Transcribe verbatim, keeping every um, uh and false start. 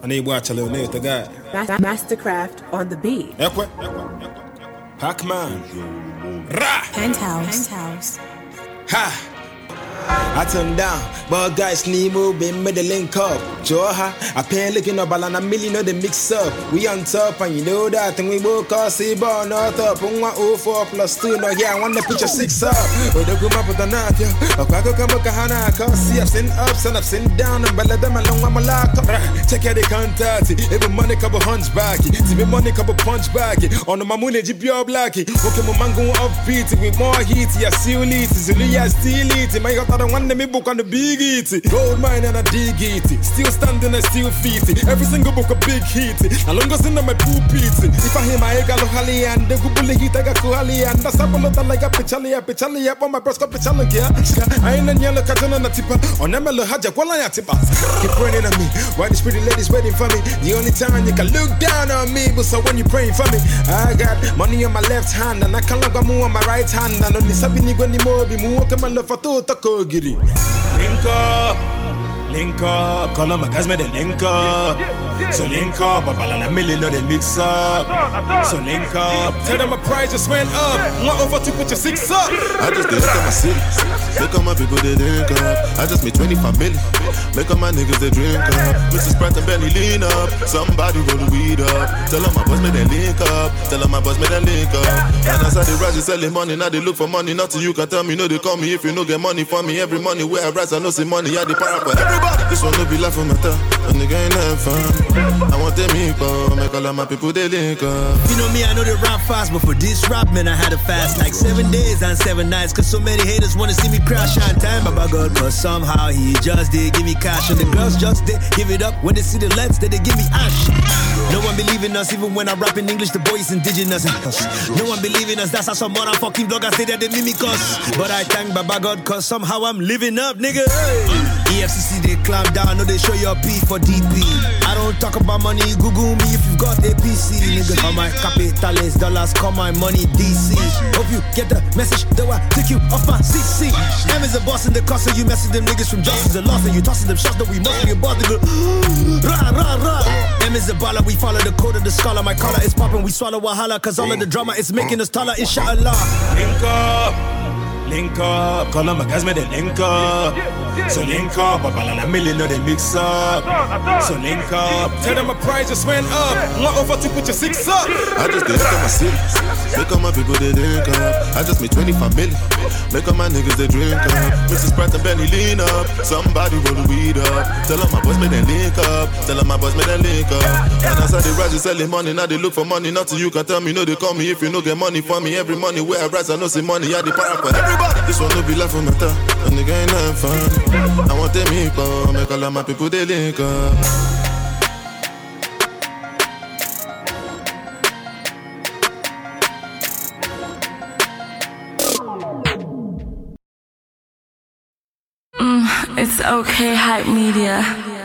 I need to watch a little nigga to guy. Mastercraft on the beat. Ekwe. Pac-Man. Ra. Penthouse. Penthouse. Ha. I turn down, but guys need moving, made the link up. Joha, I pay looking up, and a million of the mix up. We on top, and you know that, and we woke up, see, ball, not up. one oh four plus two, no, yeah, I want to put your six up. We don't come up with a knock, yo. A quack, come up, Kahana, cause see, I've seen ups and I've seen down, and better them along, I'm a lock. Check out the contact, every money couple hunchback, see me money couple punch back. On the Mamune, G P R Blacky, okay, my man go upbeat with more heat, yeah, see you lead, Zulia still eat, my God, I don't want me book on the big eat. Gold mine and a dig it. Still standing and still feet. Every single book a big hit. I long as in my poop it. If I hear my egg hali and the good bully hit I got kuhali and that's a bullet like a pichali, a pichali up on my breast pichali. I ain't a yellow carton on a tipper. On Emelo Haja, while I tipper. Keep praying on me. Why these pretty ladies waiting for me? The only time you can look down on me, but so when you praying for me, I got money on my left hand and I can't look on my right hand. And only Sabini Goni Mobi, Muoka love for Toto Giri. Link up, link up, call on my guys, made a link up. So link up, but a million know they mix up. So link up, tell them my price just went up. One over to put your six up. I just did look at my city, look at my people they drink up. I just made twenty-five million, make all my niggas they drink up. Missus Pratt and Benny lean up, somebody roll the weed up. Tell them my boss made they link up, tell them my boss made they link up. And I said they rise, they selling money, now they look for money. Nothing you can tell me, no they call me if you no get money for me. Every money where I rise, I know see money, I the para for everybody. This one no be life for my time, a nigga ain't have fun. I want them equal, make all of my people they link up. You know me, I know they rap fast, but for this rap, man, I had to fast like seven days and seven nights. Cause so many haters wanna see me crash on time, Baba God, cause somehow he just did give me cash. And the girls just did give it up when they see the lens, then they give me ash. No one believe in us, even when I rap in English, the boy is indigenous. No one believe in us, that's how some motherfucking bloggers say that they mimic us. But I thank Baba God, cause somehow I'm living up, nigga. E F C C, they climb down, no they show your P for D P. I don't talk about money, Google me if you've got A P C, nigga. All my capitales, dollars, call my money D C. Hope you get the message, though I take you off my C C. M is the boss in the car, so you messing them niggas from justice and loss, and you tossing them shots that we must be about to go rah, rah, rah. M is the baller, we follow the code of the scholar. My collar is popping, we swallow wahala, cause all of the drama is making us taller, inshallah. Link up, link up, call on my guys, made they link up. So link up, but a million know they mix up. So link up, tell them my price just went up. One over to put your six up. I just did look at my city, look at my people they drink up. I just made twenty-five million, make all my niggas they drink up. Missus Pratt and Benny lean up, somebody roll the weed up. Tell them my boys made them link up, tell them my boys made them link up. And I said they rise, they selling money, now they look for money. Nothing you can tell me, no they call me if you no get money for me. Every money where I rise, I know see money, I the para for everybody. This one no be life for my time, a nigga ain't have fun. I want them equal, make all of my people they link up. Mm, it's okay, Hype Media.